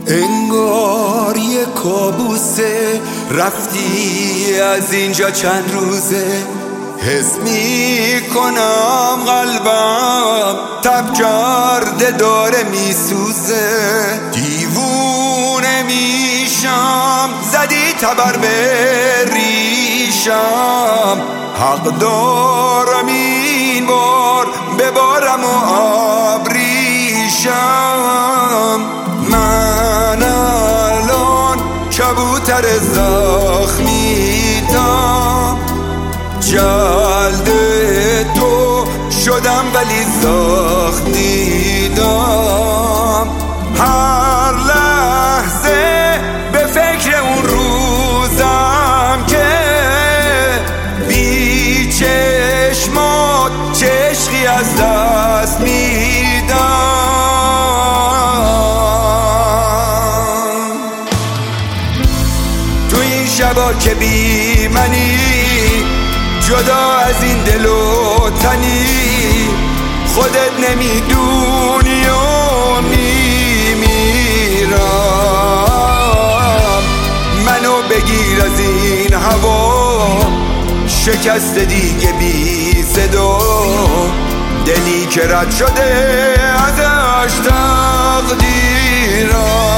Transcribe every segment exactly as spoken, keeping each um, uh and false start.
انگار یه کابوسه، رفتی از اینجا چند روزه. حس می کنم قلبم تب کرده داره می سوزه. دیوونه میشم زدی تبر به ریشم. حق دارم این بار ببارم و آبریشم. من الان کبوتر زخمیتم، جلد تو شدم ولی زخم دیدم. هر لحظه به فکر اون روزم که بی چشمات چه عشقی از دست میدم. تو این شبا که بی منی، جدا از این دل و تنی، خودت نمیدونی و میمیرم. منو بگیر از این هوا، شکست دیگه بی صدا. دلی که رد شده ازش تقدیرم.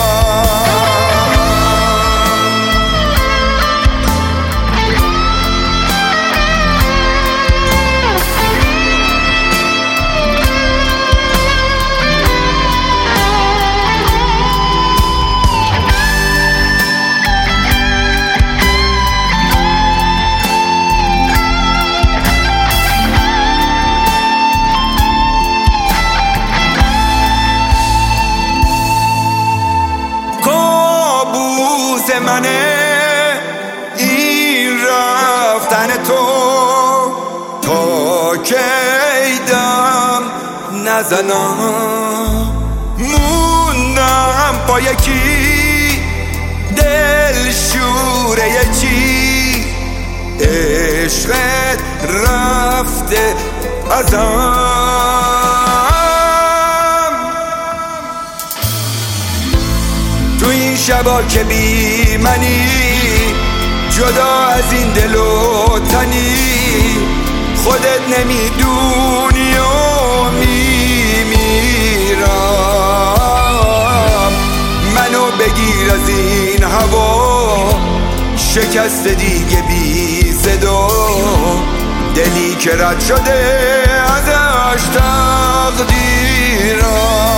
منه این رفتن تو، تا کی دم نزنم. موندم با یکی دل شوره چی، عشقت رفته ازم. تو این شبا که بی منی، جدا از این دل و تنی، خودت نمیدونی و میمیرم. منو بگیر از این هوا، شکست دیگه بی صدا. دلی که رد شده ازش تقدیرم.